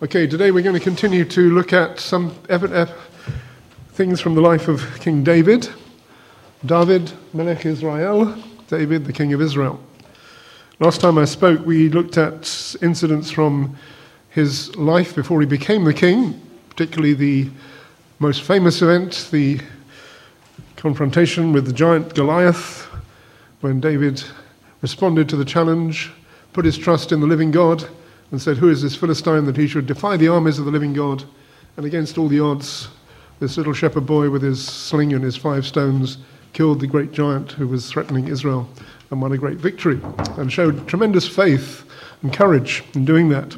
Okay, today we're going to continue to look at some things from the life of King David. David, Melech Israel, David, the king of Israel. Last time I spoke, we looked at incidents from his life before he became the king, particularly the most famous event, the confrontation with the giant Goliath, when David responded to the challenge, put his trust in the living God, and said, "Who is this Philistine that he should defy the armies of the living God?" And against all the odds, this little shepherd boy with his sling and his 5 stones killed the great giant who was threatening Israel and won a great victory and showed tremendous faith and courage in doing that.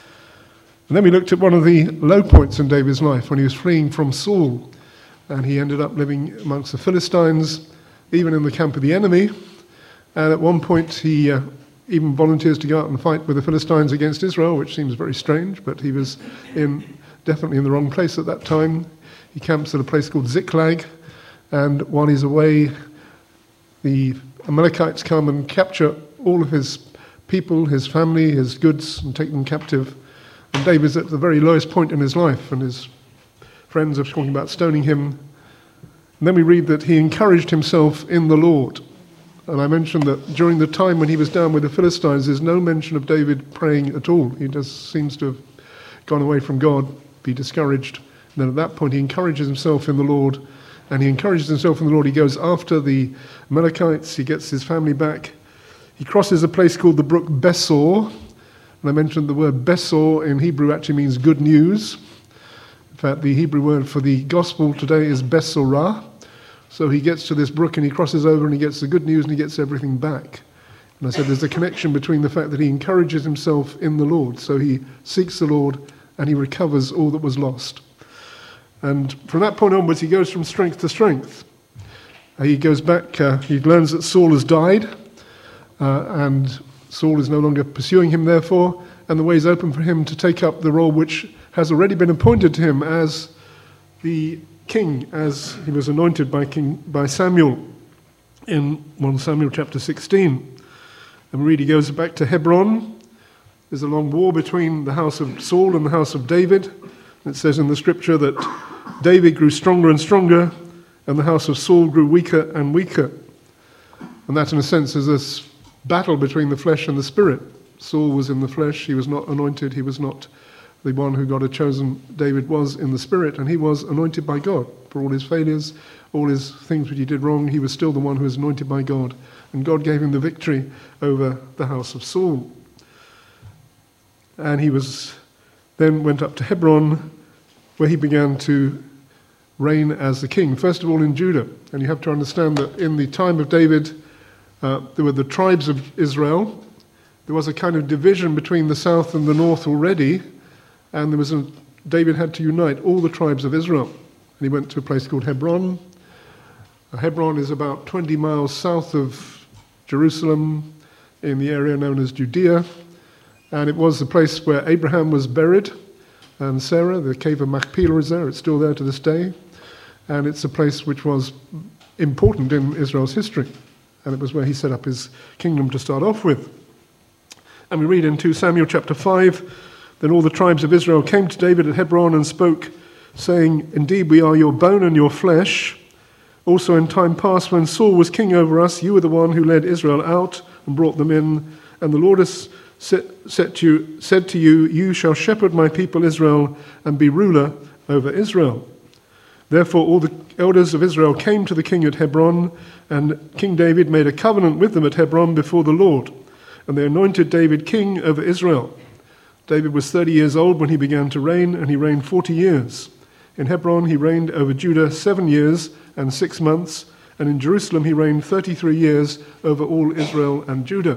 And then we looked at one of the low points in David's life when he was fleeing from Saul, and he ended up living amongst the Philistines, even in the camp of the enemy. And at one point he even volunteers to go out and fight with the Philistines against Israel, which seems very strange, but he was definitely in the wrong place at that time. He camps at a place called Ziklag, and while he's away, the Amalekites come and capture all of his people, his family, his goods, and take them captive. And David's at the very lowest point in his life, and his friends are talking about stoning him. And then we read that he encouraged himself in the Lord. And I mentioned that during the time when he was down with the Philistines, there's no mention of David praying at all. He just seems to have gone away from God, be discouraged. And then at that point, he encourages himself in the Lord. And he encourages himself in the Lord. He goes after the Amalekites. He gets his family back. He crosses a place called the brook Besor. And I mentioned the word Besor in Hebrew actually means good news. In fact, the Hebrew word for the gospel today is Besorah. So he gets to this brook and he crosses over and he gets the good news and he gets everything back. And I said there's a connection between the fact that he encourages himself in the Lord. So he seeks the Lord and he recovers all that was lost. And from that point onwards, he goes from strength to strength. He goes back, he learns that Saul has died, and Saul is no longer pursuing him, therefore, and the way is open for him to take up the role which has already been appointed to him as the king, as he was anointed by Samuel in 1 Samuel chapter 16. And we read he goes back to Hebron. There's a long war between the house of Saul and the house of David. It says in the scripture that David grew stronger and stronger, and the house of Saul grew weaker and weaker. And that, in a sense, is this battle between the flesh and the spirit. Saul was in the flesh, he was not anointed, he was not the one who God had chosen. David was in the spirit, and he was anointed by God. For all his failures, all his things which he did wrong, he was still the one who was anointed by God. And God gave him the victory over the house of Saul. And he then went up to Hebron, where he began to reign as the king, first of all in Judah. And you have to understand that in the time of David, there were the tribes of Israel. There was a kind of division between the south and the north already, and David had to unite all the tribes of Israel. And he went to a place called Hebron. Hebron is about 20 miles south of Jerusalem, in the area known as Judea. And it was the place where Abraham was buried, and Sarah. The cave of Machpelah is there. It's still there to this day. And it's a place which was important in Israel's history. And it was where he set up his kingdom to start off with. And we read in 2 Samuel chapter 5, "Then all the tribes of Israel came to David at Hebron and spoke, saying, 'Indeed, we are your bone and your flesh. Also in time past, when Saul was king over us, you were the one who led Israel out and brought them in. And the Lord has said to you, you shall shepherd my people Israel and be ruler over Israel.' Therefore all the elders of Israel came to the king at Hebron, and King David made a covenant with them at Hebron before the Lord. And they anointed David king over Israel. David was 30 years old when he began to reign, and he reigned 40 years. In Hebron he reigned over Judah 7 years and 6 months, and in Jerusalem he reigned 33 years over all Israel and Judah."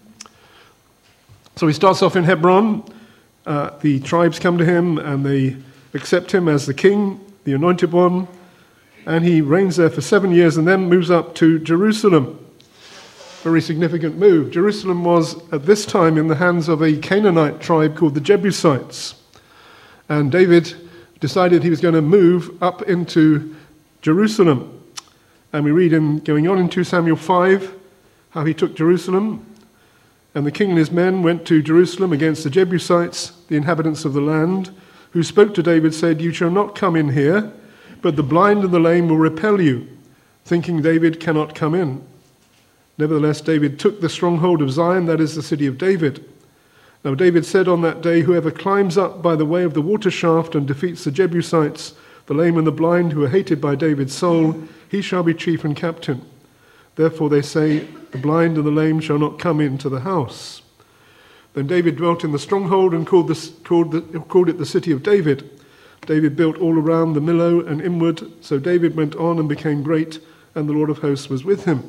So he starts off in Hebron. The tribes come to him and they accept him as the king, the anointed one, and he reigns there for 7 years and then moves up to Jerusalem. Very significant move. Jerusalem was at this time in the hands of a Canaanite tribe called the Jebusites. And David decided he was going to move up into Jerusalem. And we read going on in 2 Samuel 5 how he took Jerusalem. And the king and his men went to Jerusalem against the Jebusites, the inhabitants of the land, who spoke to David, said, "You shall not come in here, but the blind and the lame will repel you," thinking David cannot come in. Nevertheless, David took the stronghold of Zion, that is the city of David. Now David said on that day, "Whoever climbs up by the way of the water shaft and defeats the Jebusites, the lame and the blind who are hated by David's soul, he shall be chief and captain." Therefore they say, "The blind and the lame shall not come into the house." Then David dwelt in the stronghold and called it the city of David. David built all around the Millo and inward, so David went on and became great, and the Lord of hosts was with him.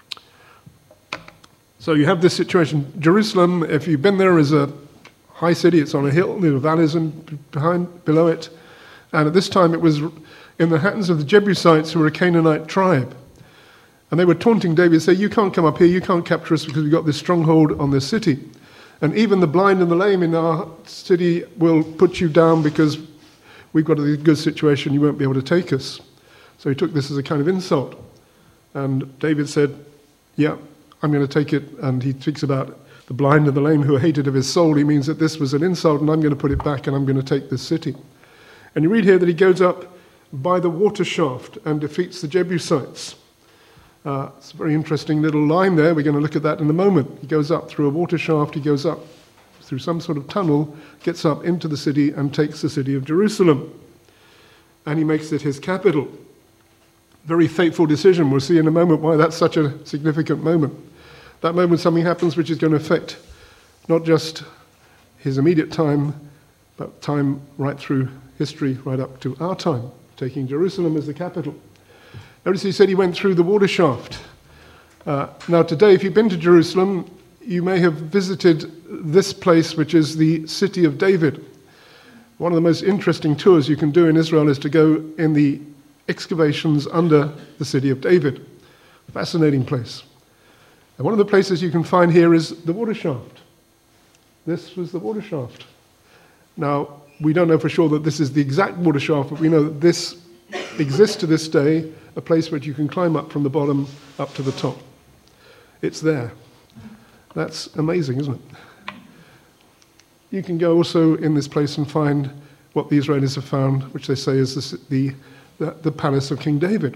So you have this situation. Jerusalem, if you've been there, is a high city. It's on a hill, there are valleys below it. And at this time it was in the hands of the Jebusites, who were a Canaanite tribe. And they were taunting David, saying, "You can't come up here, you can't capture us because we've got this stronghold on this city. And even the blind and the lame in our city will put you down because we've got a good situation, you won't be able to take us." So he took this as a kind of insult. And David said, "Yeah, I'm going to take it." And he speaks about the blind and the lame who are hated of his soul. He means that this was an insult and I'm going to put it back and I'm going to take this city. And you read here that he goes up by the water shaft and defeats the Jebusites. It's a very interesting little line there. We're going to look at that in a moment. He goes up through a water shaft, he goes up through some sort of tunnel, gets up into the city and takes the city of Jerusalem. And he makes it his capital. Very fateful decision. We'll see in a moment why that's such a significant moment. That moment something happens which is going to affect not just his immediate time, but time right through history, right up to our time, taking Jerusalem as the capital. Notice he said he went through the water shaft. Now today, if you've been to Jerusalem, you may have visited this place, which is the city of David. One of the most interesting tours you can do in Israel is to go in the excavations under the city of David. Fascinating place. And one of the places you can find here is the water shaft. This was the water shaft. Now, we don't know for sure that this is the exact water shaft, but we know that this exists to this day, a place where you can climb up from the bottom up to the top. It's there. That's amazing, isn't it? You can go also in this place and find what the Israelis have found, which they say is the palace of King David.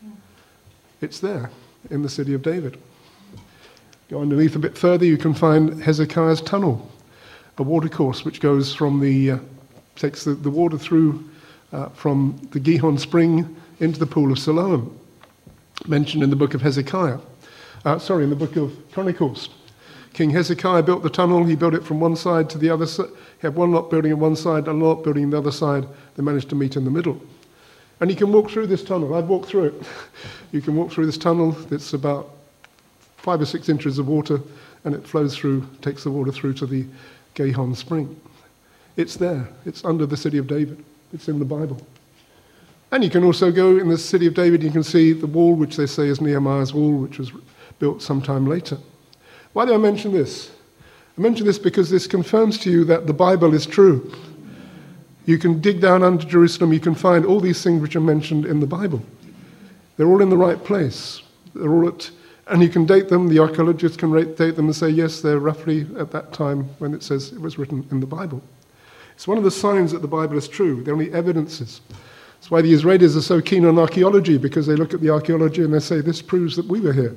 It's there in the city of David. Go underneath a bit further, you can find Hezekiah's tunnel, a watercourse which goes from takes the water through from the Gihon spring into the pool of Siloam, mentioned in the book of Hezekiah. In the book of Chronicles. King Hezekiah built the tunnel. He built it from one side to the other side. He had one lot building on one side, and a lot building on the other side. They managed to meet in the middle. And you can walk through this tunnel. I've walked through it. You can walk through this tunnel. It's about 5 or 6 inches of water, and it flows through, takes the water through to the Gihon spring. It's there. It's under the city of David. It's in the Bible. And you can also go in the city of David, you can see the wall, which they say is Nehemiah's wall, which was built sometime later. Why do I mention this? I mention this because this confirms to you that the Bible is true. You can dig down under Jerusalem, you can find all these things which are mentioned in the Bible. They're all in the right place. They're all and you can date them, the archaeologists can date them and say, yes, they're roughly at that time when it says it was written in the Bible. It's one of the signs that the Bible is true. They're only evidences. That's why the Israelis are so keen on archaeology, because they look at the archaeology and they say, this proves that we were here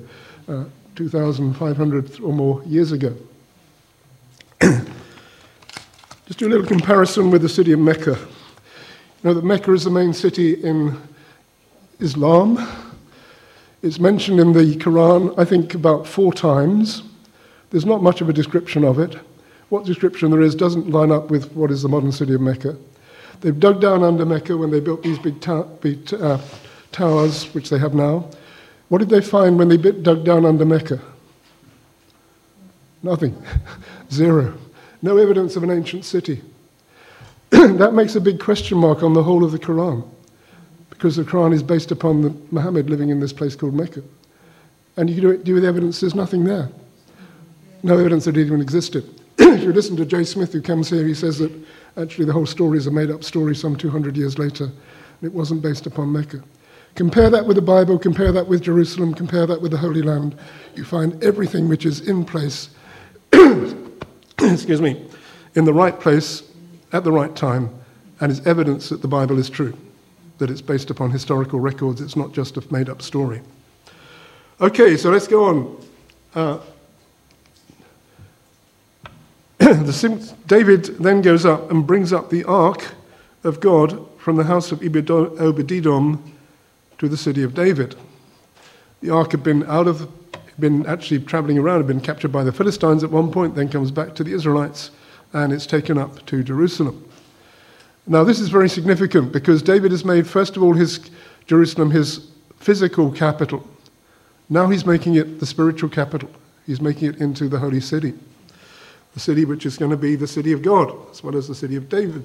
2,500 or more years ago. Just do a little comparison with the city of Mecca. You know that Mecca is the main city in Islam. It's mentioned in the Quran, I think, about 4 times. There's not much of a description of it. What description there is doesn't line up with what is the modern city of Mecca. They've dug down under Mecca when they built these big towers, which they have now. What did they find when they dug down under Mecca? Nothing. 0. No evidence of an ancient city. That makes a big question mark on the whole of the Quran, because the Quran is based upon Muhammad living in this place called Mecca. And you do with evidence, there's nothing there. No evidence that it even existed. If you listen to Jay Smith, who comes here, he says that actually the whole story is a made-up story some 200 years later, and it wasn't based upon Mecca. Compare that with the Bible, compare that with Jerusalem, compare that with the Holy Land. You find everything which is in place excuse me, in the right place at the right time, and is evidence that the Bible is true, that it's based upon historical records, it's not just a made-up story. Okay, so let's go on. David then goes up and brings up the ark of God from the house of Obed-Edom to the city of David. The ark had been actually traveling around, had been captured by the Philistines at one point, then comes back to the Israelites, and it's taken up to Jerusalem. Now this is very significant because David has made, first of all, Jerusalem his physical capital. Now he's making it the spiritual capital. He's making it into the holy city, the city which is going to be the city of God, as well as the city of David.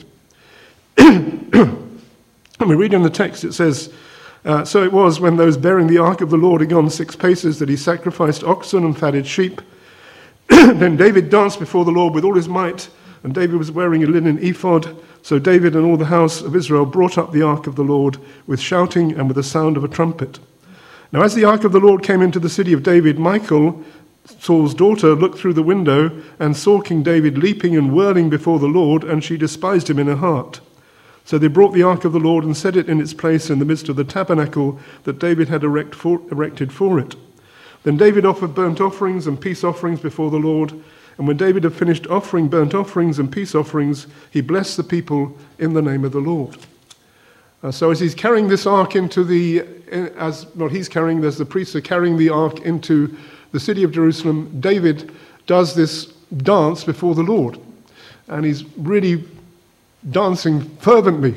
And we read in the text, it says, so it was when those bearing the ark of the Lord had gone 6 paces that he sacrificed oxen and fatted sheep. Then David danced before the Lord with all his might, and David was wearing a linen ephod. So David and all the house of Israel brought up the ark of the Lord with shouting and with the sound of a trumpet. Now as the ark of the Lord came into the city of David, Michal, Saul's daughter, looked through the window and saw King David leaping and whirling before the Lord, and she despised him in her heart. So they brought the ark of the Lord and set it in its place in the midst of the tabernacle that David had erected for it. Then David offered burnt offerings and peace offerings before the Lord, and when David had finished offering burnt offerings and peace offerings, he blessed the people in the name of the Lord. So as he's carrying this ark into there's the priests are carrying the ark into the city of Jerusalem, David does this dance before the Lord. And he's really dancing fervently.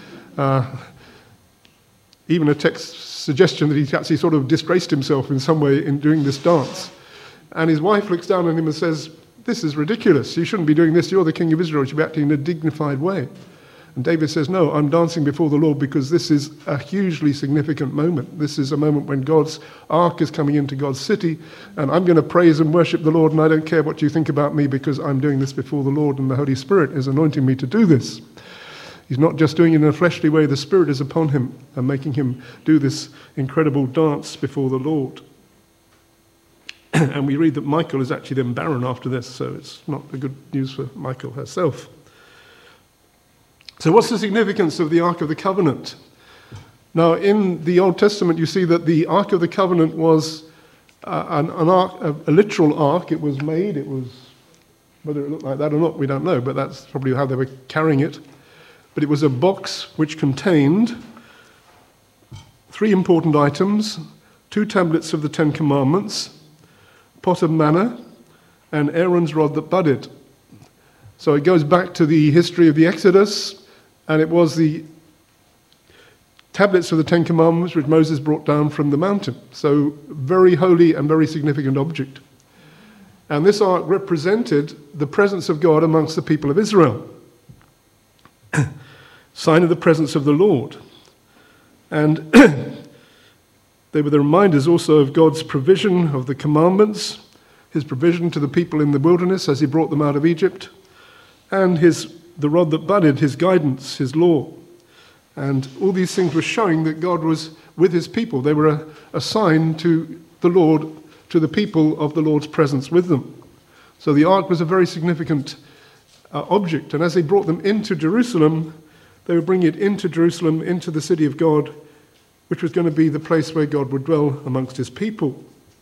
Even a text suggestion that he actually sort of disgraced himself in some way in doing this dance. And his wife looks down on him and says, "This is ridiculous. You shouldn't be doing this. You're the king of Israel. You should be acting in a dignified way." And David says, "No, I'm dancing before the Lord because this is a hugely significant moment. This is a moment when God's ark is coming into God's city, and I'm going to praise and worship the Lord, and I don't care what you think about me because I'm doing this before the Lord, and the Holy Spirit is anointing me to do this." He's not just doing it in a fleshly way. The Spirit is upon him and making him do this incredible dance before the Lord. And we read that Michal is actually then barren after this, so it's not a good news for Michal herself. So what's the significance of the Ark of the Covenant? Now, in the Old Testament, you see that the Ark of the Covenant was an ark, a literal ark. It was made. It was, whether it looked like that or not, we don't know, but that's probably how they were carrying it. But it was a box which contained 3 important items: 2 tablets of the 10 Commandments, a pot of manna, and Aaron's rod that budded. So it goes back to the history of the Exodus, and it was the tablets of the 10 Commandments which Moses brought down from the mountain. So very holy and very significant object. And this ark represented the presence of God amongst the people of Israel. Sign of the presence of the Lord. And they were the reminders also of God's provision of the commandments, his provision to the people in the wilderness as he brought them out of Egypt, and the rod that budded, his guidance, his law. And all these things were showing that God was with his people. They were a sign to the Lord, to the people of the Lord's presence with them. So the ark was a very significant object. And as they brought them into Jerusalem, they would bring it into Jerusalem, into the city of God, which was going to be the place where God would dwell amongst his people.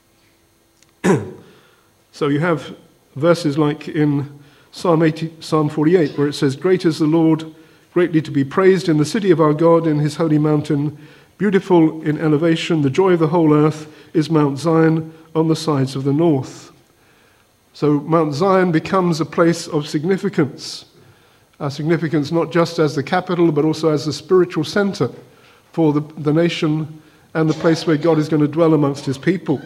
So you have verses like in Psalm 48, where it says, "Great is the Lord, greatly to be praised in the city of our God, in his holy mountain, beautiful in elevation. The joy of the whole earth is Mount Zion on the sides of the north." So Mount Zion becomes a place of significance. Significance not just as the capital, but also as the spiritual center for the nation and the place where God is going to dwell amongst his people.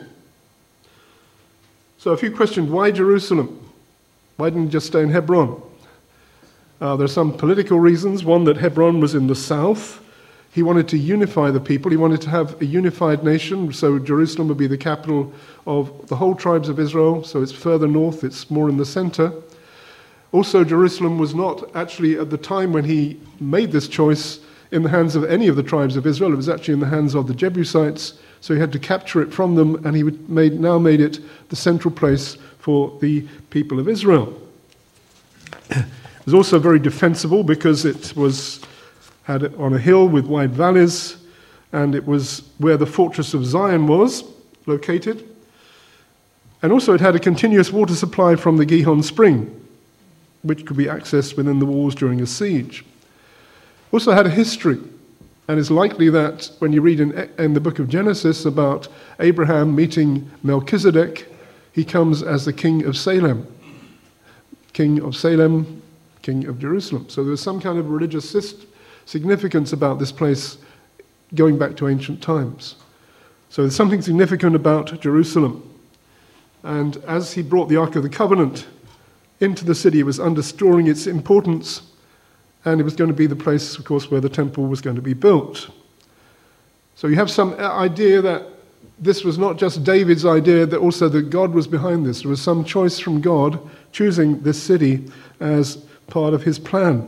So if you questioned, why Jerusalem? Why didn't you just stay in Hebron? There are some political reasons. One, that Hebron was in the south. He wanted to unify the people. He wanted to have a unified nation, so Jerusalem would be the capital of the whole tribes of Israel. So it's further north, it's more in the center. Also, Jerusalem was not actually, at the time when he made this choice, in the hands of any of the tribes of Israel. It was actually in the hands of the Jebusites, so he had to capture it from them, and he now made it the central place for the people of Israel. It was also very defensible because it had it on a hill with wide valleys, and it was where the fortress of Zion was located. And also it had a continuous water supply from the Gihon spring, which could be accessed within the walls during a siege. Also had a history, and it's likely that when you read in the book of Genesis about Abraham meeting Melchizedek, he comes as the king of Salem, king of Jerusalem. So there was some kind of religious significance about this place going back to ancient times. So there's something significant about Jerusalem. And as he brought the Ark of the Covenant into the city, it was underscoring its importance, and it was going to be the place, of course, where the temple was going to be built. So you have some idea that this was not just David's idea, that also that God was behind this. There was some choice from God choosing this city as part of his plan.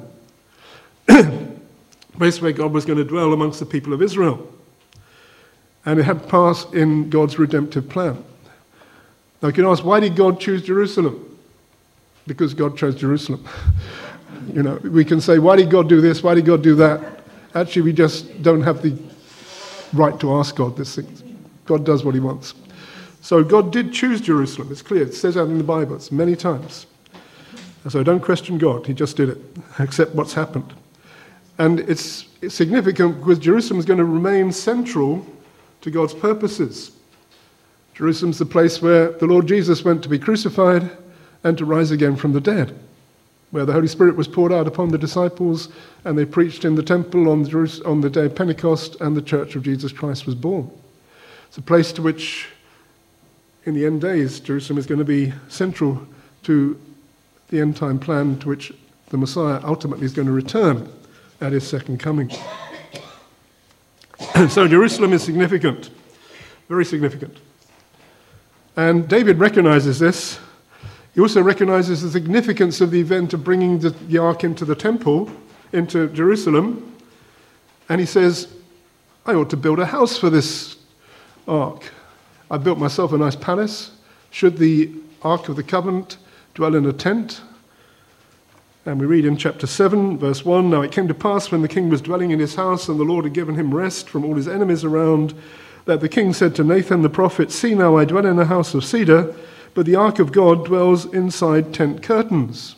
Place where God was going to dwell amongst the people of Israel. And it had part in God's redemptive plan. Now you can ask, why did God choose Jerusalem? Because God chose Jerusalem. We can say, why did God do this? Why did God do that? Actually, we just don't have the right to ask God these things. God does what he wants. So God did choose Jerusalem. It's clear. It says that in the Bible. It's many times. So don't question God. He just did it. Accept what's happened. And it's significant because Jerusalem is going to remain central to God's purposes. Jerusalem's the place where the Lord Jesus went to be crucified and to rise again from the dead, where the Holy Spirit was poured out upon the disciples and they preached in the temple on the day of Pentecost, and the Church of Jesus Christ was born. It's a place to which, in the end days, Jerusalem is going to be central to the end time plan to which the Messiah ultimately is going to return at his second coming. So Jerusalem is significant, very significant. And David recognizes this. He also recognizes the significance of the event of bringing the ark into the temple, into Jerusalem. And he says, I ought to build a house for this ark. I built myself a nice palace. Should the Ark of the Covenant dwell in a tent? And we read in chapter 7, verse 1, Now it came to pass when the king was dwelling in his house and the Lord had given him rest from all his enemies around, that the king said to Nathan the prophet, See now, I dwell in a house of cedar, but the ark of God dwells inside tent curtains.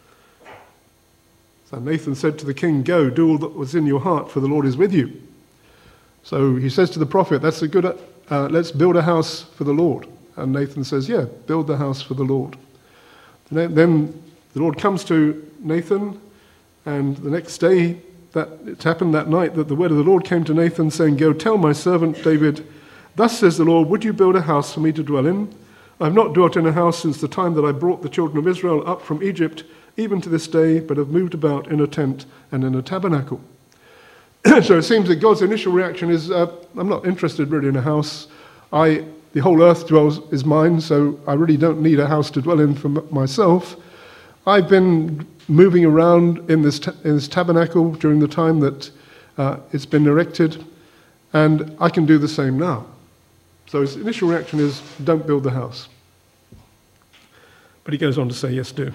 So Nathan said to the king, Go, do all that was in your heart, for the Lord is with you. So he says to the prophet, That's a good, let's build a house for the Lord. And Nathan says, Yeah, build the house for the Lord. Then the Lord comes to Nathan, and the next day, that it happened that night that the word of the Lord came to Nathan, saying, Go tell my servant David, Thus says the Lord, Would you build a house for me to dwell in? I have not dwelt in a house since the time that I brought the children of Israel up from Egypt, even to this day, but have moved about in a tent and in a tabernacle. So it seems that God's initial reaction is, I'm not interested really in a house. The whole earth is mine, so I really don't need a house to dwell in for myself. I've been moving around in this tabernacle during the time that it's been erected, and I can do the same now. So his initial reaction is, don't build the house. But he goes on to say, yes, do.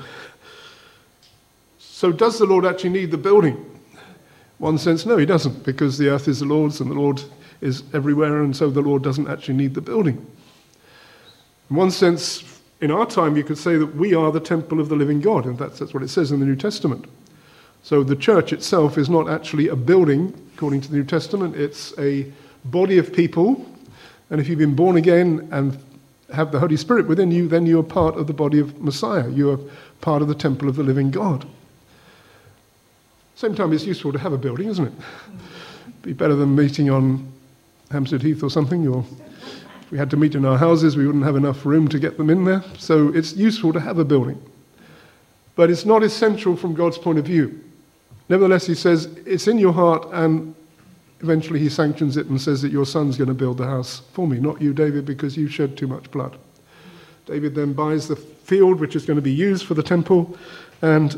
So does the Lord actually need the building? One sense, no, he doesn't, because the earth is the Lord's and the Lord is everywhere, and so the Lord doesn't actually need the building. In one sense, in our time, you could say that we are the temple of the living God, and that's what it says in the New Testament. So the church itself is not actually a building, according to the New Testament. It's a body of people, and if you've been born again and have the Holy Spirit within you, then you are part of the body of Messiah. You are part of the temple of the living God. Same time, it's useful to have a building, isn't it? Be better than meeting on Hampstead Heath or something, or if we had to meet in our houses, we wouldn't have enough room to get them in there. So it's useful to have a building. But it's not essential from God's point of view. Nevertheless, he says, it's in your heart, and eventually he sanctions it and says that your son's going to build the house for me, not you, David, because you shed too much blood. David then buys the field which is going to be used for the temple, and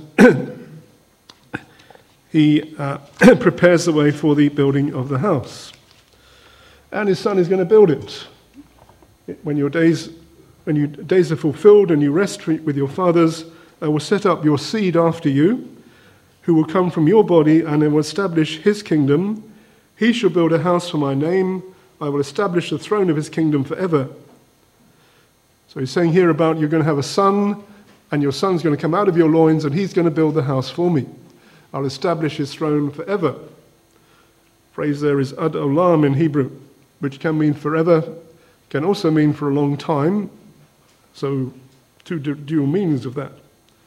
he prepares the way for the building of the house. And his son is going to build it. When your days when your days are fulfilled and you rest with your fathers, I will set up your seed after you, who will come from your body, and I will establish his kingdom. He shall build a house for my name. I will establish the throne of his kingdom forever. So he's saying here about you're going to have a son, and your son's going to come out of your loins, and he's going to build the house for me. I'll establish his throne forever. The phrase there is ad olam in Hebrew, which can mean forever, can also mean for a long time. So two dual meanings of that.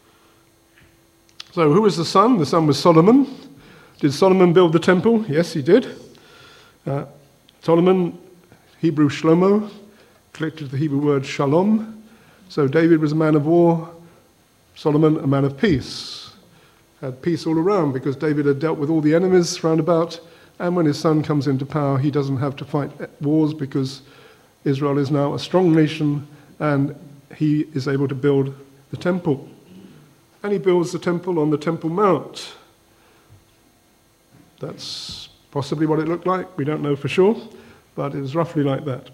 So who was the son? The son was Solomon. Did Solomon build the temple? Yes, he did. Solomon, Hebrew Shlomo, collected the Hebrew word shalom. So David was a man of war, Solomon a man of peace. Had peace all around because David had dealt with all the enemies round about, and when his son comes into power, he doesn't have to fight wars because Israel is now a strong nation and he is able to build the temple. And he builds the temple on the Temple Mount. That's possibly what it looked like. We don't know for sure, but it was roughly like that.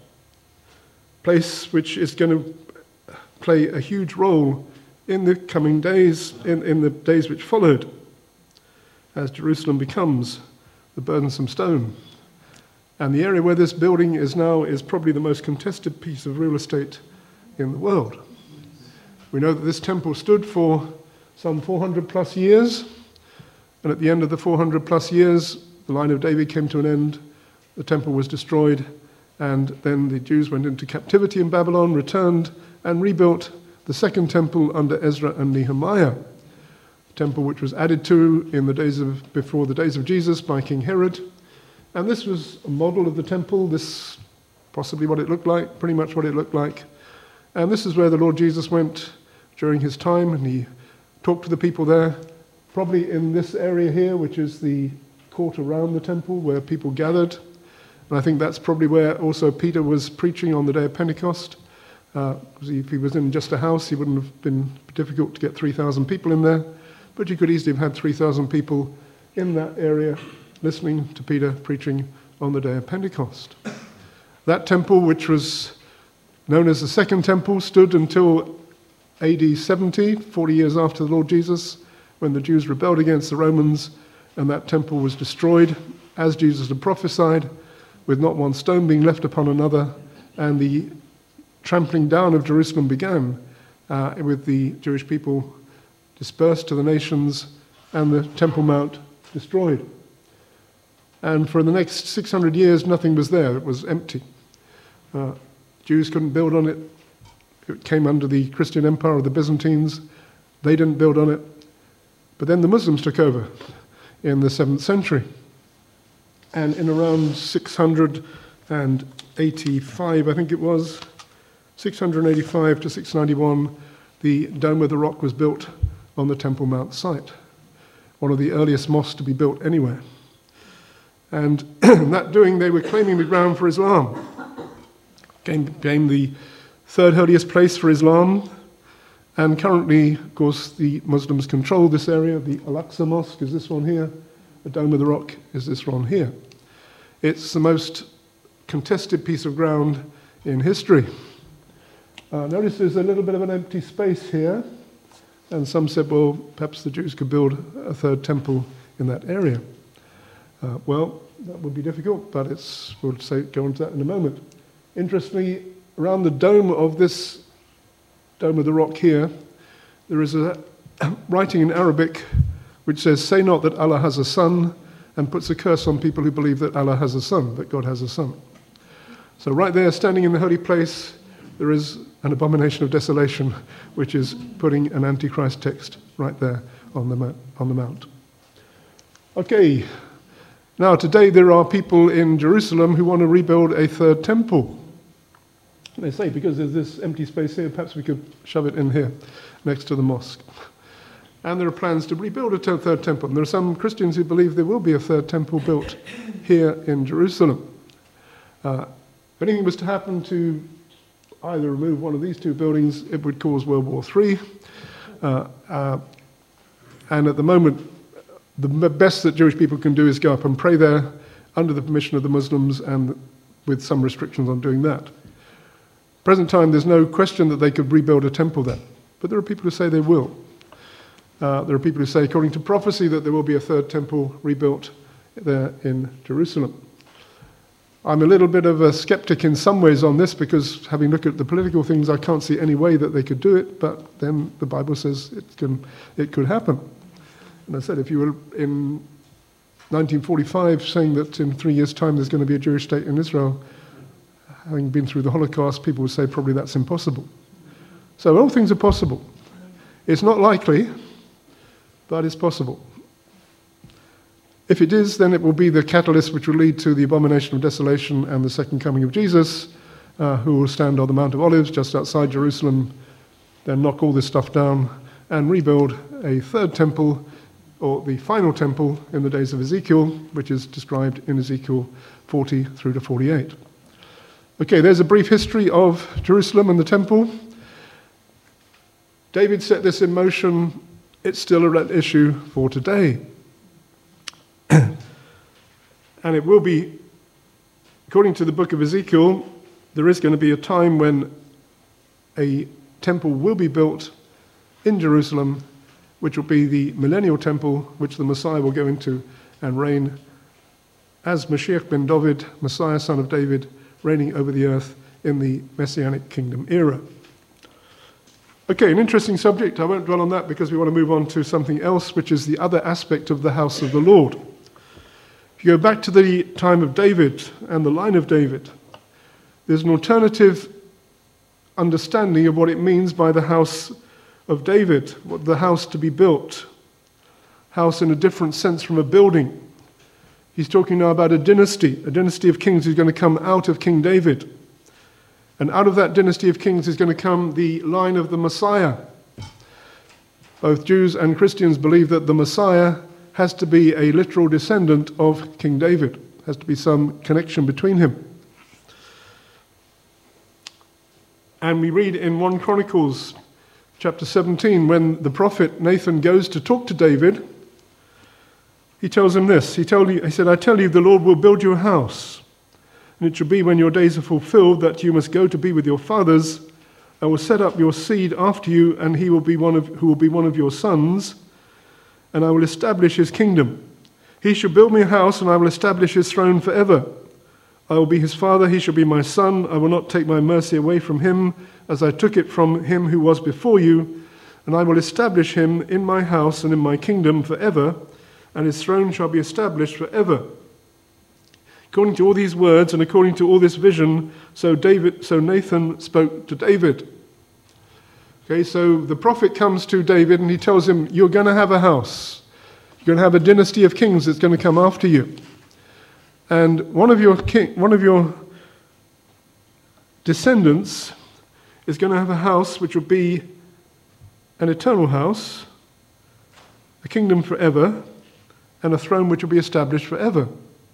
Place which is going to play a huge role in the coming days, in the days which followed, as Jerusalem becomes the burdensome stone. And the area where this building is now is probably the most contested piece of real estate in the world. We know that this temple stood for some 400 plus years, and at the end of the 400 plus years, the line of David came to an end, the temple was destroyed, and then the Jews went into captivity in Babylon, returned, and rebuilt the second temple under Ezra and Nehemiah. A temple which was added to in the days before the days of Jesus by King Herod. And this was a model of the temple, this possibly what it looked like, pretty much what it looked like. And this is where the Lord Jesus went during his time, and he talked to the people there, probably in this area here, which is the court around the temple where people gathered. And I think that's probably where also Peter was preaching on the day of Pentecost. If he was in just a house, it wouldn't have been difficult to get 3,000 people in there. But you could easily have had 3,000 people in that area listening to Peter preaching on the day of Pentecost. That temple, which was known as the Second Temple, stood until AD 70, 40 years after the Lord Jesus, when the Jews rebelled against the Romans, and that temple was destroyed, as Jesus had prophesied, with not one stone being left upon another, and the trampling down of Jerusalem began with the Jewish people dispersed to the nations and the Temple Mount destroyed. And for the next 600 years, nothing was there. It was empty. Jews couldn't build on it. It came under the Christian empire of the Byzantines. They didn't build on it. But then the Muslims took over in the 7th century. And in around 685, I think it was, 685 to 691, the Dome of the Rock was built on the Temple Mount site, one of the earliest mosques to be built anywhere. And in that doing, they were claiming the ground for Islam. Became the third holiest place for Islam. And currently, of course, the Muslims control this area. The Al-Aqsa Mosque is this one here. The Dome of the Rock is this one here. It's the most contested piece of ground in history. Notice there's a little bit of an empty space here. And some said, well, perhaps the Jews could build a third temple in that area. Well, that would be difficult, but we'll go into that in a moment. Interestingly, around the dome of this Dome of the Rock here, there is a writing in Arabic which says, "Say not that Allah has a son," and puts a curse on people who believe that Allah has a son, that God has a son. So right there, standing in the holy place, there is an abomination of desolation, which is putting an Antichrist text right there on the mount. Okay, now today there are people in Jerusalem who want to rebuild a third temple. They say, because there's this empty space here, perhaps we could shove it in here, next to the mosque. And there are plans to rebuild a third temple. And there are some Christians who believe there will be a third temple built here in Jerusalem. If anything was to happen to either remove one of these two buildings, it would cause World War III. And at the moment, the best that Jewish people can do is go up and pray there under the permission of the Muslims and with some restrictions on doing that. present time, there's no question that they could rebuild a temple there. But there are people who say they will. There are people who say, according to prophecy, that there will be a third temple rebuilt there in Jerusalem. I'm a little bit of a skeptic in some ways on this, because having looked at the political things, I can't see any way that they could do it, but then the Bible says it could happen. And I said, if you were in 1945 saying that in 3 years' time there's going to be a Jewish state in Israel, having been through the Holocaust, people would say probably that's impossible. So all things are possible. It's not likely, but it's possible. If it is, then it will be the catalyst which will lead to the abomination of desolation and the second coming of Jesus, who will stand on the Mount of Olives just outside Jerusalem, then knock all this stuff down and rebuild a third temple, or the final temple in the days of Ezekiel, which is described in Ezekiel 40 through to 48. Okay, there's a brief history of Jerusalem and the temple. David set this in motion. It's still an issue for today. And it will be, according to the book of Ezekiel, there is going to be a time when a temple will be built in Jerusalem, which will be the millennial temple, which the Messiah will go into and reign as Mashiach ben David, Messiah, son of David, reigning over the earth in the Messianic kingdom era. Okay, an interesting subject. I won't dwell on that because we want to move on to something else, which is the other aspect of the house of the Lord. If you go back to the time of David and the line of David, there's an alternative understanding of what it means by the house of David, what the house to be built. House in a different sense from a building. He's talking now about a dynasty of kings who's going to come out of King David. And out of that dynasty of kings is going to come the line of the Messiah. Both Jews and Christians believe that the Messiah has to be a literal descendant of King David. Has to be some connection between him. And we read in 1 Chronicles chapter 17, when the prophet Nathan goes to talk to David, he tells him this. He said, I tell you, the Lord will build you a house. And it shall be when your days are fulfilled that you must go to be with your fathers. I will set up your seed after you, and he will be who will be one of your sons, and I will establish his kingdom. He shall build me a house, and I will establish his throne forever. I will be his father, he shall be my son. I will not take my mercy away from him, as I took it from him who was before you. And I will establish him in my house and in my kingdom forever, and his throne shall be established forever. According to all these words and according to all this vision, so Nathan spoke to David. Okay, so the prophet comes to David and he tells him, you're going to have a house. You're going to have a dynasty of kings that's going to come after you. And one of your descendants is going to have a house which will be an eternal house, a kingdom forever, and a throne which will be established forever.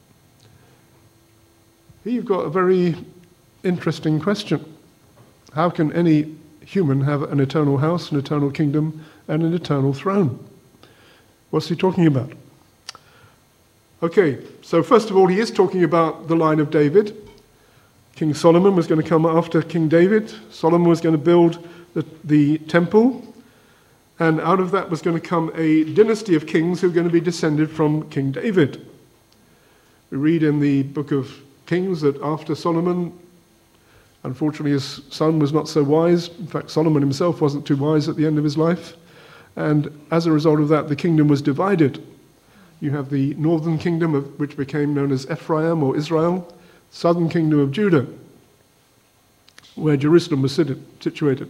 Here you've got a very interesting question. How can any human have an eternal house, an eternal kingdom, and an eternal throne? What's he talking about? Okay, so first of all, he is talking about the line of David. King Solomon was going to come after King David. Solomon was going to build the temple, and out of that was going to come a dynasty of kings who are going to be descended from King David. We read in the book of Kings that after Solomon, unfortunately his son was not so wise. In fact, Solomon himself wasn't too wise at the end of his life. And as a result of that, the kingdom was divided. You have the northern kingdom, which became known as Ephraim or Israel, southern kingdom of Judah, where Jerusalem was situated.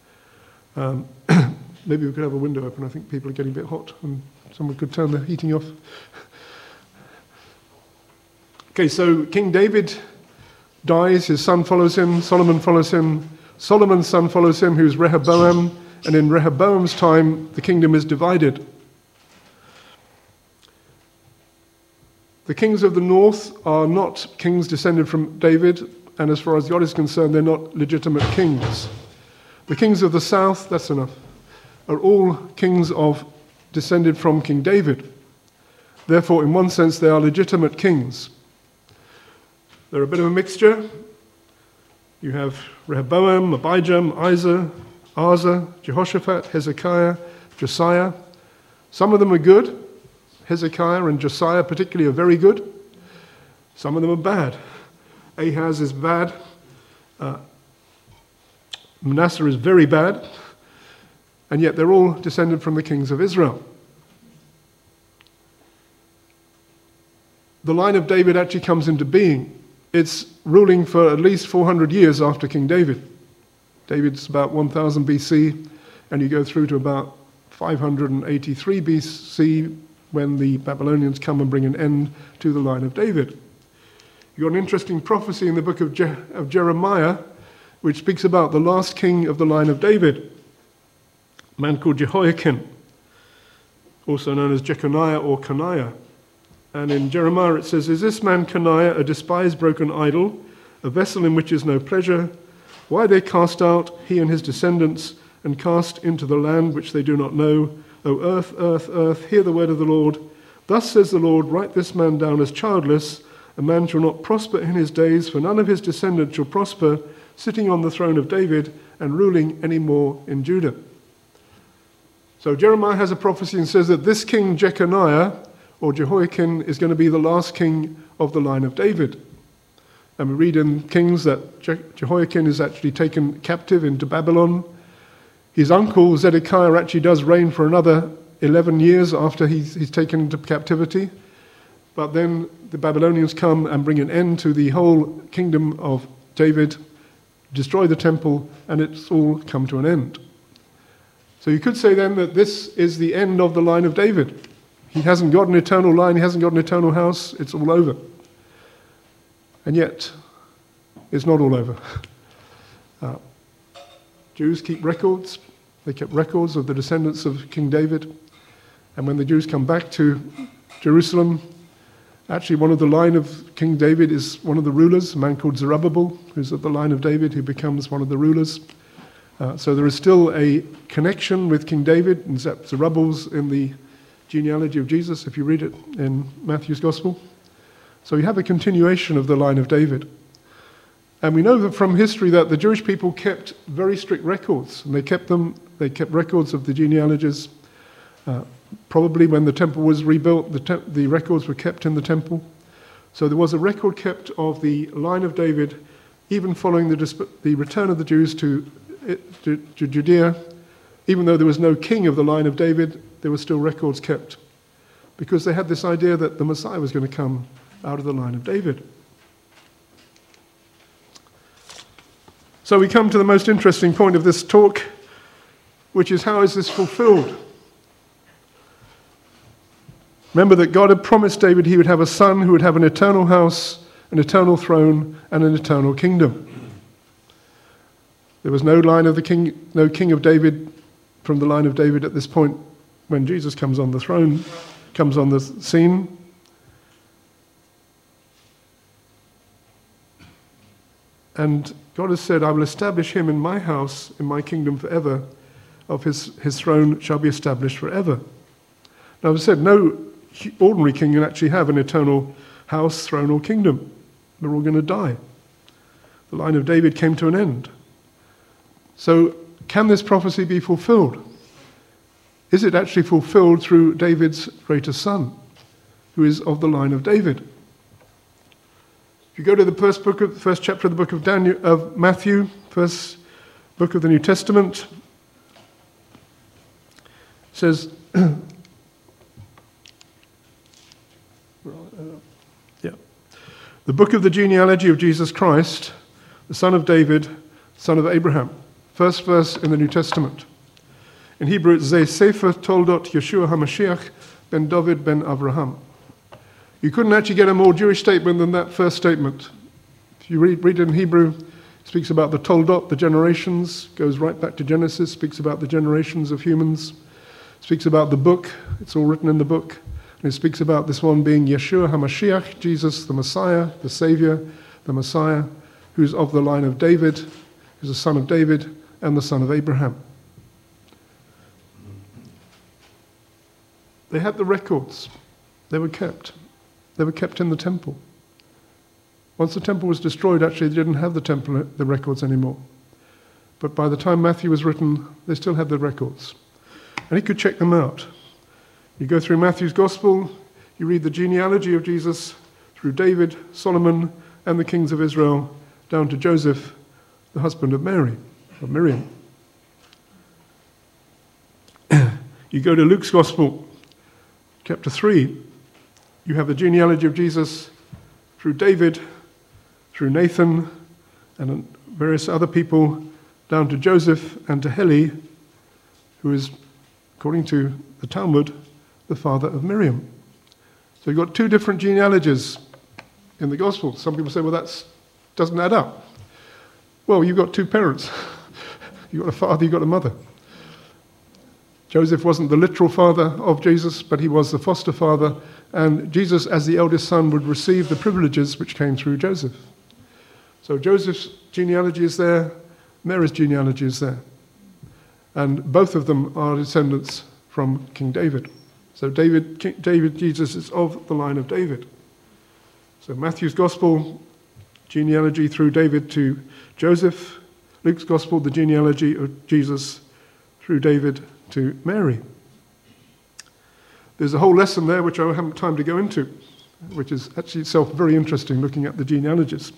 Maybe we could have a window open. I think people are getting a bit hot, and someone could turn the heating off. Okay, so King David dies, his son follows him, Solomon follows him, Solomon's son follows him, who's Rehoboam, and in Rehoboam's time, the kingdom is divided. The kings of the north are not kings descended from David, and as far as God is concerned, they're not legitimate kings. The kings of the south, that's enough, are all kings descended from King David. Therefore, in one sense, they are legitimate kings. They're a bit of a mixture. You have Rehoboam, Abijam, Asa, Jehoshaphat, Hezekiah, Josiah. Some of them are good. Hezekiah and Josiah particularly are very good. Some of them are bad. Ahaz is bad. Manasseh is very bad. And yet they're all descended from the kings of Israel. The line of David actually comes into being. It's ruling for at least 400 years after King David. David's about 1000 BC, and you go through to about 583 BC when the Babylonians come and bring an end to the line of David. You've got an interesting prophecy in the book of Jeremiah, which speaks about the last king of the line of David, a man called Jehoiakim, also known as Jeconiah or Coniah. And in Jeremiah it says, "Is this man Coniah a despised broken idol, a vessel in which is no pleasure? Why they cast out, he and his descendants, and cast into the land which they do not know? O earth, earth, earth, hear the word of the Lord. Thus says the Lord, write this man down as childless. A man shall not prosper in his days, for none of his descendants shall prosper, sitting on the throne of David and ruling any more in Judah." So Jeremiah has a prophecy and says that this king Jeconiah, or Jehoiakim, is going to be the last king of the line of David. And we read in Kings that Jehoiakim is actually taken captive into Babylon. His uncle Zedekiah actually does reign for another 11 years after he's taken into captivity. But then the Babylonians come and bring an end to the whole kingdom of David, destroy the temple, and it's all come to an end. So you could say then that this is the end of the line of David. He hasn't got an eternal line, he hasn't got an eternal house, it's all over. And yet, it's not all over. Jews keep records. They kept records of the descendants of King David. And when the Jews come back to Jerusalem, actually one of the line of King David is one of the rulers, a man called Zerubbabel, who's of the line of David, who becomes one of the rulers. So there is still a connection with King David, and Zerubbabel's in the genealogy of Jesus, if you read it in Matthew's Gospel. So you have a continuation of the line of David. And we know that from history that the Jewish people kept very strict records, and they kept records of the genealogies. Probably when the temple was rebuilt, the records were kept in the temple. So there was a record kept of the line of David, even following the return of the Jews to Judea. Even though there was no king of the line of David, there were still records kept, because they had this idea that the Messiah was going to come out of the line of David. So we come to the most interesting point of this talk, which is, how is this fulfilled? Remember that God had promised David he would have a son who would have an eternal house, an eternal throne, and an eternal kingdom. There was no king of David from the line of David at this point when Jesus comes on the throne, comes on the scene. And God has said, I will establish him in my house, in my kingdom forever. Of his throne shall be established forever. Now, as I said, no ordinary king can actually have an eternal house, throne, or kingdom. They're all going to die. The line of David came to an end. So, can this prophecy be fulfilled? Is it actually fulfilled through David's greatest son, who is of the line of David? If you go to the first chapter of the book of Matthew, first book of the New Testament, it says, the book of the genealogy of Jesus Christ, the son of David, son of Abraham. First verse in the New Testament. In Hebrew, it's Ze Sefer Toldot Yeshua HaMashiach ben David ben Avraham. You couldn't actually get a more Jewish statement than that first statement. If you read it in Hebrew, it speaks about the Toldot, the generations, goes right back to Genesis, speaks about the generations of humans, speaks about the book, it's all written in the book, and it speaks about this one being Yeshua HaMashiach, Jesus, the Messiah, the Savior, the Messiah, who's of the line of David, who's the son of David, and the son of Abraham. They had the records. They were kept. They were kept in the temple. Once the temple was destroyed, actually, they didn't have the records anymore. But by the time Matthew was written, they still had the records. And he could check them out. You go through Matthew's Gospel, you read the genealogy of Jesus through David, Solomon, and the kings of Israel, down to Joseph, the husband of Mary, of Miriam. You go to Luke's Gospel, chapter 3, you have the genealogy of Jesus through David, through Nathan, and various other people, down to Joseph and to Heli, who is, according to the Talmud, the father of Miriam. So you've got two different genealogies in the Gospel. Some people say, well, that doesn't add up. Well, you've got two parents. You've got a father, you've got a mother. Joseph wasn't the literal father of Jesus, but he was the foster father, and Jesus, as the eldest son, would receive the privileges which came through Joseph. So Joseph's genealogy is there, Mary's genealogy is there. And both of them are descendants from King David. So Jesus is of the line of David. So Matthew's Gospel, genealogy through David to Joseph. Luke's Gospel, the genealogy of Jesus through David to Mary. There's a whole lesson there which I haven't time to go into, which is actually itself very interesting, looking at the genealogies.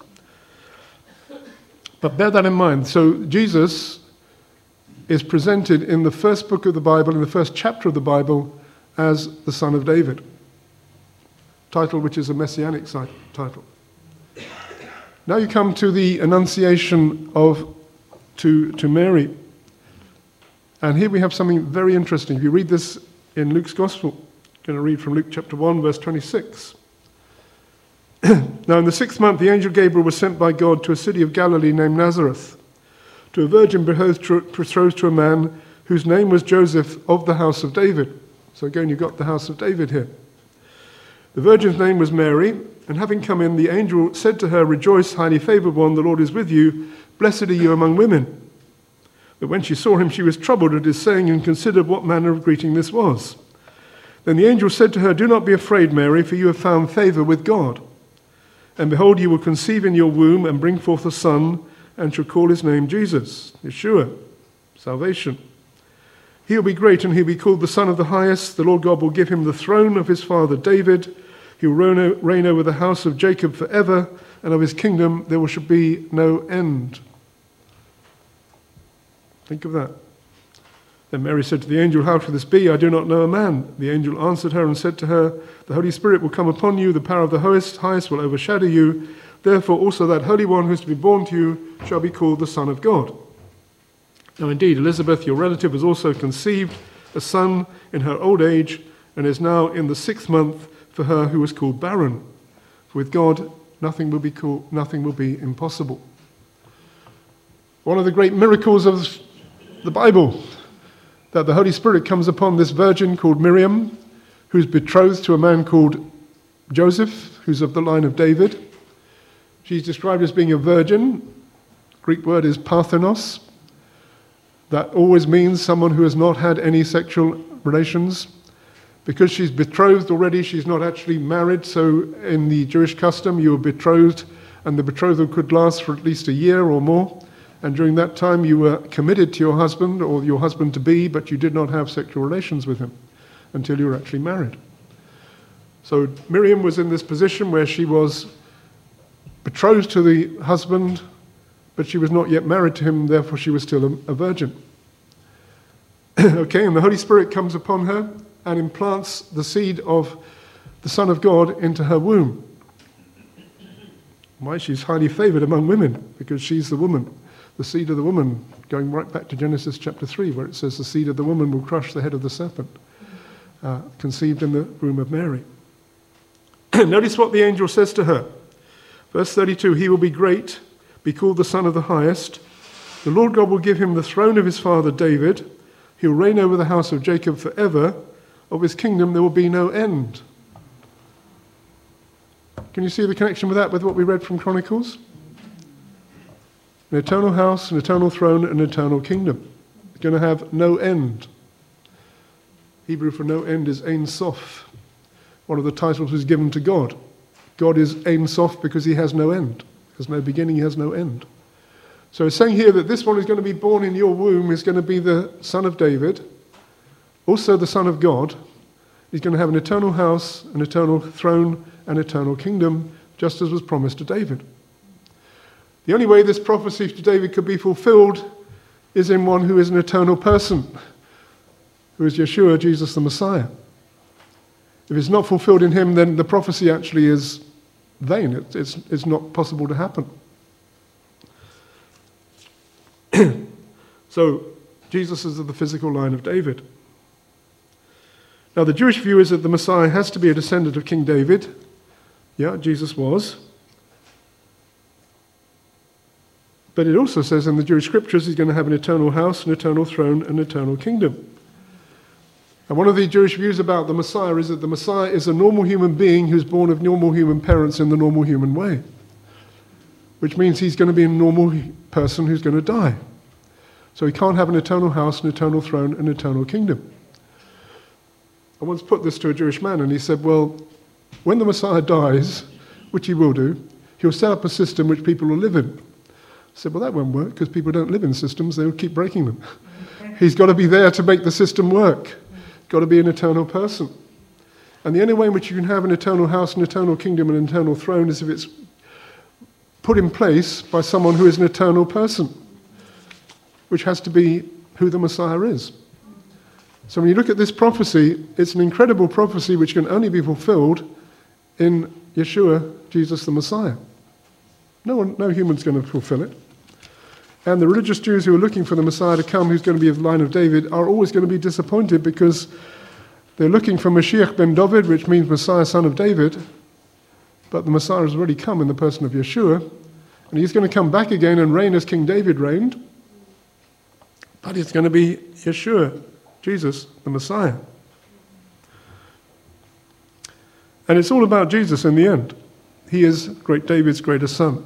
But bear that in mind. So Jesus is presented in the first book of the Bible, in the first chapter of the Bible, as the Son of David. Title which is a messianic title. Now you come to the Annunciation to Mary. And here we have something very interesting. If you read this in Luke's Gospel, I'm going to read from Luke chapter 1, verse 26. Now in the 6th month, the angel Gabriel was sent by God to a city of Galilee named Nazareth, to a virgin betrothed to a man whose name was Joseph, of the house of David. So again, you've got the house of David here. The virgin's name was Mary, and having come in, the angel said to her, "Rejoice, highly favored one, the Lord is with you. Blessed are you among women." But when she saw him, she was troubled at his saying, and considered what manner of greeting this was. Then the angel said to her, "Do not be afraid, Mary, for you have found favor with God. And behold, you will conceive in your womb and bring forth a son, and shall call his name Jesus," Yeshua, salvation. "He will be great, and he will be called the Son of the Highest. The Lord God will give him the throne of his father David. He will reign over the house of Jacob forever, and of his kingdom there shall be no end." Think of that. Then Mary said to the angel, "How shall this be? I do not know a man." The angel answered her and said to her, "The Holy Spirit will come upon you, the power of the Highest will overshadow you. Therefore also that Holy One who is to be born to you shall be called the Son of God. Now indeed, Elizabeth, your relative, has also conceived a son in her old age, and is now in the 6th month for her who was called barren. For with God nothing will be impossible." One of the great miracles of the Bible, that the Holy Spirit comes upon this virgin called Miriam, who's betrothed to a man called Joseph, who's of the line of David. She's described as being a virgin. Greek word is parthenos. That always means someone who has not had any sexual relations. Because she's betrothed already, she's not actually married. So in the Jewish custom, you were betrothed, and the betrothal could last for at least a year or more. And during that time, you were committed to your husband or your husband-to-be, but you did not have sexual relations with him until you were actually married. So Miriam was in this position where she was betrothed to the husband, but she was not yet married to him, therefore she was still a virgin. Okay, and the Holy Spirit comes upon her and implants the seed of the Son of God into her womb. Why? She's highly favored among women, because she's the woman. The seed of the woman, going right back to Genesis chapter 3, where it says the seed of the woman will crush the head of the serpent, conceived in the womb of Mary. Notice what the angel says to her. Verse 32, "He will be great, be called the Son of the Highest. The Lord God will give him the throne of his father David. He will reign over the house of Jacob forever. Of his kingdom there will be no end." Can you see the connection with that, with what we read from Chronicles? An eternal house, an eternal throne, an eternal kingdom. It's going to have no end. Hebrew for no end is Ein Sof. One of the titles was given to God. God is Ein Sof because he has no end. He has no beginning, he has no end. So it's saying here that this one who's going to be born in your womb is going to be the son of David, also the Son of God. He's going to have an eternal house, an eternal throne, an eternal kingdom, just as was promised to David. The only way this prophecy to David could be fulfilled is in one who is an eternal person, who is Yeshua, Jesus the Messiah. If it's not fulfilled in him, then the prophecy actually is vain. It's not possible to happen. So, Jesus is of the physical line of David. Now, the Jewish view is that the Messiah has to be a descendant of King David. Yeah, Jesus was. But it also says in the Jewish scriptures he's going to have an eternal house, an eternal throne, an eternal kingdom. And one of the Jewish views about the Messiah is that the Messiah is a normal human being who's born of normal human parents in the normal human way. Which means he's going to be a normal person who's going to die. So he can't have an eternal house, an eternal throne, an eternal kingdom. I once put this to a Jewish man and he said, well, when the Messiah dies, which he will do, he'll set up a system which people will live in. I said, well, that won't work because people don't live in systems, they'll keep breaking them. He's got to be there to make the system work. Got to be an eternal person. And the only way in which you can have an eternal house, an eternal kingdom, an eternal throne is if it's put in place by someone who is an eternal person, which has to be who the Messiah is. So when you look at this prophecy, it's an incredible prophecy which can only be fulfilled in Yeshua, Jesus the Messiah. No human's going to fulfill it. And the religious Jews who are looking for the Messiah to come, who's going to be of the line of David, are always going to be disappointed because they're looking for Mashiach ben David, which means Messiah, son of David. But the Messiah has already come in the person of Yeshua. And he's going to come back again and reign as King David reigned. But it's going to be Yeshua, Jesus, the Messiah. And it's all about Jesus in the end. He is great David's greatest son.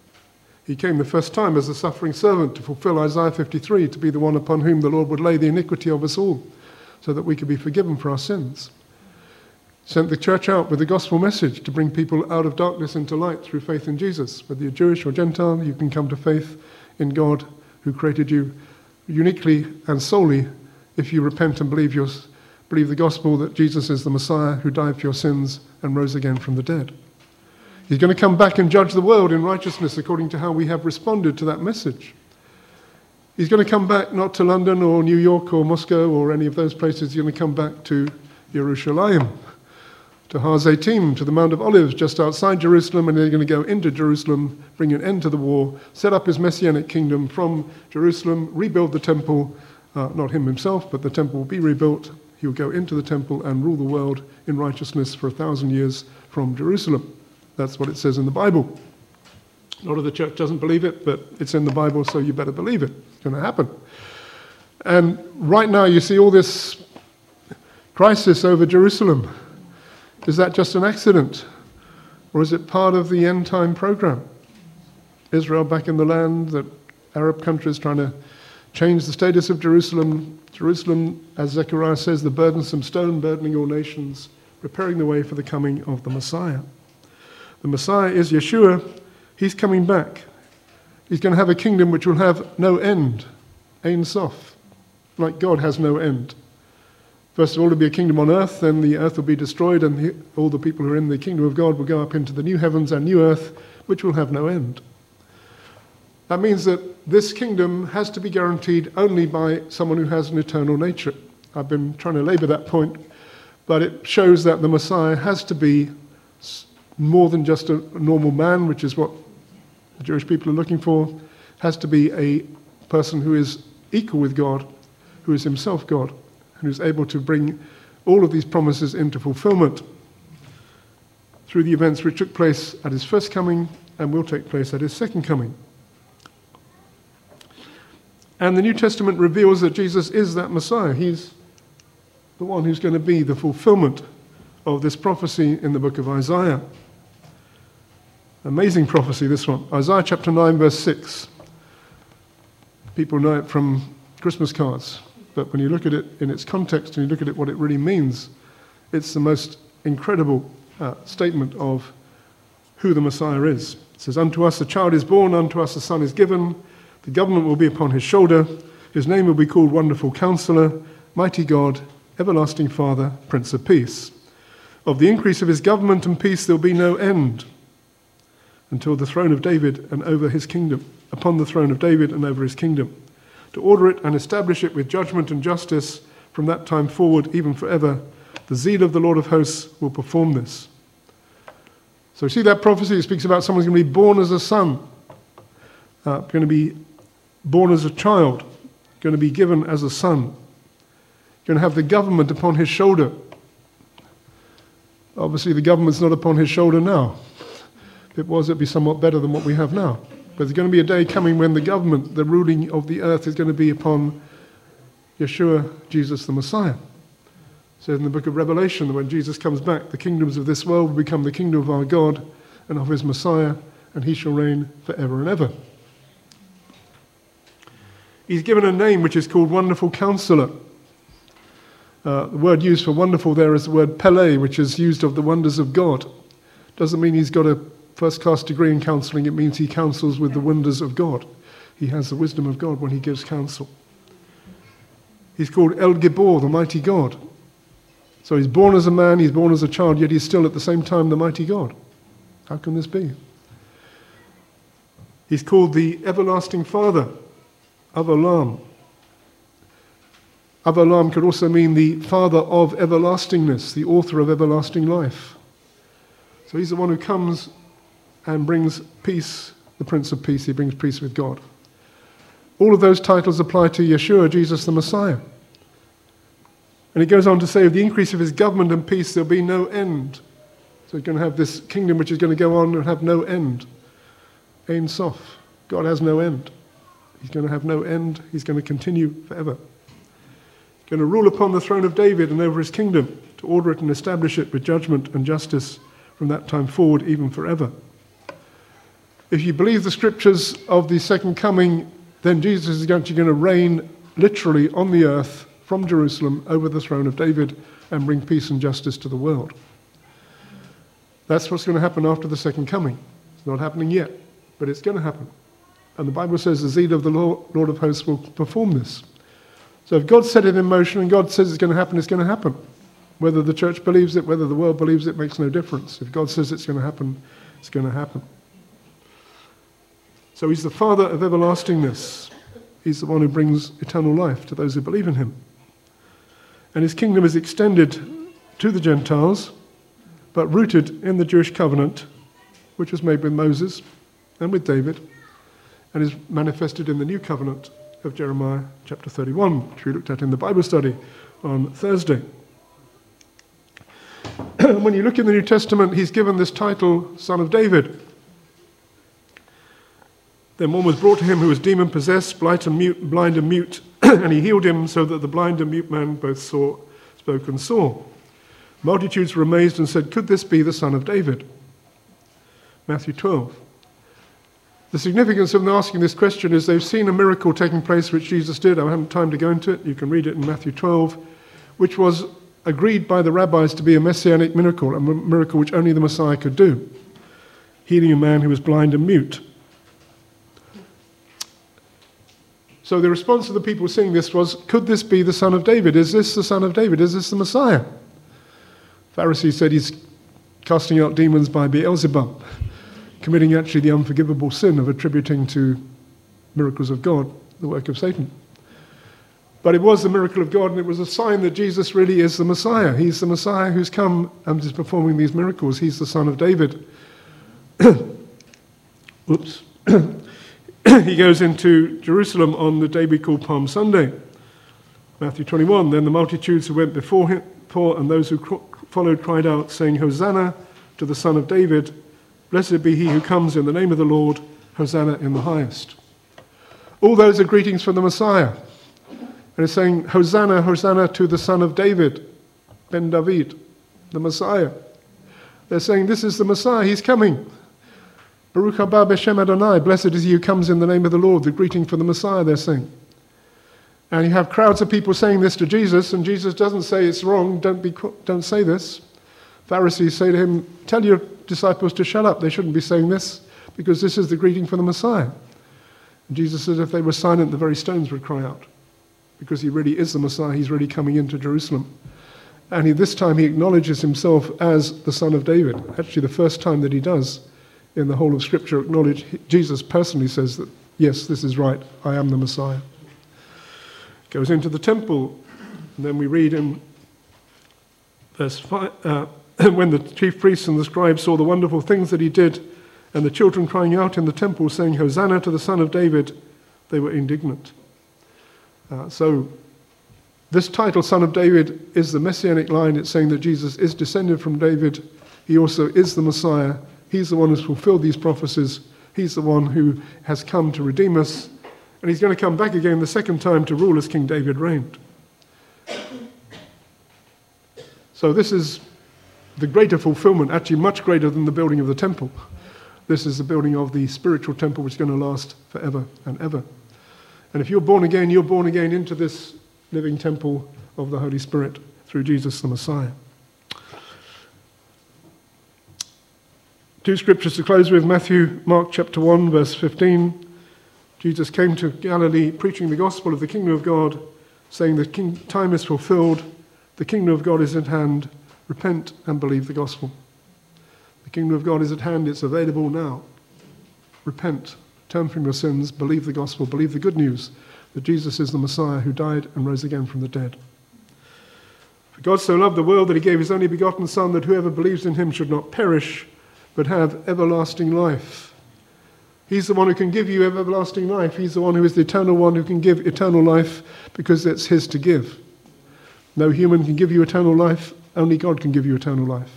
He came the first time as a suffering servant to fulfill Isaiah 53, to be the one upon whom the Lord would lay the iniquity of us all, so that we could be forgiven for our sins. Sent the church out with the gospel message to bring people out of darkness into light through faith in Jesus. Whether you're Jewish or Gentile, you can come to faith in God who created you uniquely and solely if you repent and believe the gospel that Jesus is the Messiah who died for your sins and rose again from the dead. He's going to come back and judge the world in righteousness according to how we have responded to that message. He's going to come back not to London or New York or Moscow or any of those places. He's going to come back to Yerushalayim, to Har Zaitim, to the Mount of Olives just outside Jerusalem, and they're going to go into Jerusalem, bring an end to the war, set up his messianic kingdom from Jerusalem, rebuild the temple, not him himself, but the temple will be rebuilt. He'll go into the temple and rule the world in righteousness for 1,000 years from Jerusalem. That's what it says in the Bible. A lot of the church doesn't believe it, but it's in the Bible, so you better believe it. It's going to happen. And right now you see all this crisis over Jerusalem. Is that just an accident? Or is it part of the end time program? Israel back in the land, the Arab countries trying to change the status of Jerusalem. Jerusalem, as Zechariah says, the burdensome stone burdening all nations, preparing the way for the coming of the Messiah. The Messiah is Yeshua. He's coming back. He's going to have a kingdom which will have no end. Ein Sof. Like God has no end. First of all, to be a kingdom on earth, then the earth will be destroyed, and all the people who are in the kingdom of God will go up into the new heavens and new earth, which will have no end. That means that this kingdom has to be guaranteed only by someone who has an eternal nature. I've been trying to labor that point, but it shows that the Messiah has to be more than just a normal man, which is what the Jewish people are looking for. Has to be a person who is equal with God, who is himself God, and who is able to bring all of these promises into fulfillment through the events which took place at his first coming and will take place at his second coming. And the New Testament reveals that Jesus is that Messiah. He's the one who's going to be the fulfillment of this prophecy in the book of Isaiah. Amazing prophecy, this one. Isaiah chapter 9, verse 6. People know it from Christmas cards, but when you look at it in its context and you look at it what it really means, it's the most incredible statement of who the Messiah is. It says, "Unto us a child is born, unto us a son is given. The government will be upon his shoulder. His name will be called Wonderful Counselor, Mighty God, Everlasting Father, Prince of Peace. Of the increase of his government and peace there will be no end until the throne of David and over his kingdom, upon the throne of David and over his kingdom, to order it and establish it with judgment and justice from that time forward, even forever. The zeal of the Lord of hosts will perform this." So you see that prophecy, it speaks about someone's going to be born as a son, going to be born as a child, going to be given as a son, going to have the government upon his shoulder. Obviously the government's not upon his shoulder now. If it was, it'd be somewhat better than what we have now. But there's going to be a day coming when the government, the ruling of the earth, is going to be upon Yeshua, Jesus the Messiah. It says in the book of Revelation that when Jesus comes back, the kingdoms of this world will become the kingdom of our God and of his Messiah, and he shall reign forever and ever. He's given a name which is called Wonderful Counselor. The word used for wonderful there is the word Pele, which is used of the wonders of God. Doesn't mean he's got a first-class degree in counselling, it means he counsels with the wonders of God. He has the wisdom of God when he gives counsel. He's called El Gibor, the mighty God. So he's born as a man, he's born as a child, yet he's still at the same time the mighty God. How can this be? He's called the Everlasting Father, Avalam. Avalam could also mean the Father of everlastingness, the author of everlasting life. So he's the one who comes and brings peace, the Prince of Peace, he brings peace with God. All of those titles apply to Yeshua, Jesus the Messiah. And he goes on to say, of the increase of his government and peace, there'll be no end. So he's going to have this kingdom which is going to go on and have no end. Ein Sof. God has no end. He's going to have no end. He's going to continue forever. He's going to rule upon the throne of David and over his kingdom, to order it and establish it with judgment and justice from that time forward, even forever. If you believe the scriptures of the second coming, then Jesus is actually going to reign literally on the earth from Jerusalem over the throne of David and bring peace and justice to the world. That's what's going to happen after the second coming. It's not happening yet, but it's going to happen. And the Bible says the zeal of the Lord of hosts will perform this. So if God set it in motion and God says it's going to happen, it's going to happen. Whether the church believes it, whether the world believes it, makes no difference. If God says it's going to happen, it's going to happen. So he's the Father of everlastingness. He's the one who brings eternal life to those who believe in him. And his kingdom is extended to the Gentiles, but rooted in the Jewish covenant, which was made with Moses and with David, and is manifested in the new covenant of Jeremiah chapter 31, which we looked at in the Bible study on Thursday. When you look in the New Testament, he's given this title, Son of David. Then one was brought to him who was demon-possessed, blind and mute, and he healed him so that the blind and mute man both spoke and saw. Multitudes were amazed and said, "Could this be the Son of David?" Matthew 12. The significance of them asking this question is they've seen a miracle taking place which Jesus did. I haven't time to go into it. You can read it in Matthew 12, which was agreed by the rabbis to be a messianic miracle, a miracle which only the Messiah could do, healing a man who was blind and mute. So the response of the people seeing this was, could this be the Son of David? Is this the Son of David? Is this the Messiah? Pharisees said he's casting out demons by Beelzebub, committing actually the unforgivable sin of attributing to miracles of God the work of Satan. But it was the miracle of God, and it was a sign that Jesus really is the Messiah. He's the Messiah who's come and is performing these miracles. He's the Son of David. Oops. He goes into Jerusalem on the day we call Palm Sunday. Matthew 21, then the multitudes who went before him, and those who followed cried out, saying, Hosanna to the Son of David. Blessed be he who comes in the name of the Lord. Hosanna in the highest. All those are greetings from the Messiah. And it's saying, Hosanna, Hosanna to the Son of David, Ben David, the Messiah. They're saying, this is the Messiah, he's coming. Baruch haba b'shem Adonai, blessed is he who comes in the name of the Lord, the greeting from the Messiah, they're saying. And you have crowds of people saying this to Jesus, and Jesus doesn't say it's wrong, don't say this. Pharisees say to him, tell your disciples to shut up. They shouldn't be saying this because this is the greeting for the Messiah. And Jesus said if they were silent, the very stones would cry out because he really is the Messiah. He's really coming into Jerusalem. And this time he acknowledges himself as the Son of David. Actually, the first time that he does in the whole of Scripture acknowledge, Jesus personally says that, yes, this is right, I am the Messiah. Goes into the temple, and then we read in verse 5, when the chief priests and the scribes saw the wonderful things that he did, and the children crying out in the temple, saying, Hosanna to the Son of David, they were indignant. So this title, Son of David, is the messianic line. It's saying that Jesus is descended from David. He also is the Messiah. He's the one who's fulfilled these prophecies. He's the one who has come to redeem us. And he's going to come back again the second time to rule as King David reigned. So this is the greater fulfillment, actually much greater than the building of the temple. This is the building of the spiritual temple which is going to last forever and ever. And if you're born again into this living temple of the Holy Spirit through Jesus the Messiah. Two scriptures to close with. Mark chapter 1, verse 15. Jesus came to Galilee preaching the gospel of the kingdom of God, saying the time is fulfilled, the kingdom of God is at hand, repent and believe the gospel. The kingdom of God is at hand, it's available now. Repent, turn from your sins, believe the gospel, believe the good news that Jesus is the Messiah who died and rose again from the dead. For God so loved the world that he gave his only begotten Son, that whoever believes in him should not perish, but have everlasting life. He's the one who can give you everlasting life. He's the one who is the eternal one who can give eternal life because it's his to give. No human can give you eternal life. Only God can give you eternal life.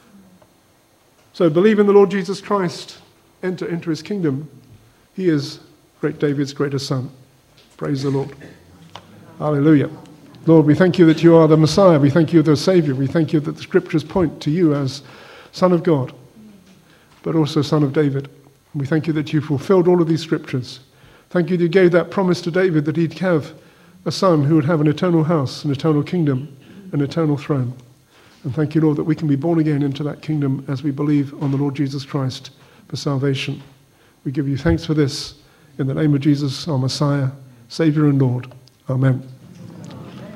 So believe in the Lord Jesus Christ. Enter into his kingdom. He is great David's greatest son. Praise the Lord. Hallelujah. Lord, we thank you that you are the Messiah. We thank you, the Savior. We thank you that the scriptures point to you as Son of God, but also Son of David. We thank you that you fulfilled all of these scriptures. Thank you that you gave that promise to David that he'd have a son who would have an eternal house, an eternal kingdom, an eternal throne. And thank you, Lord, that we can be born again into that kingdom as we believe on the Lord Jesus Christ for salvation. We give you thanks for this in the name of Jesus, our Messiah, Savior and Lord. Amen.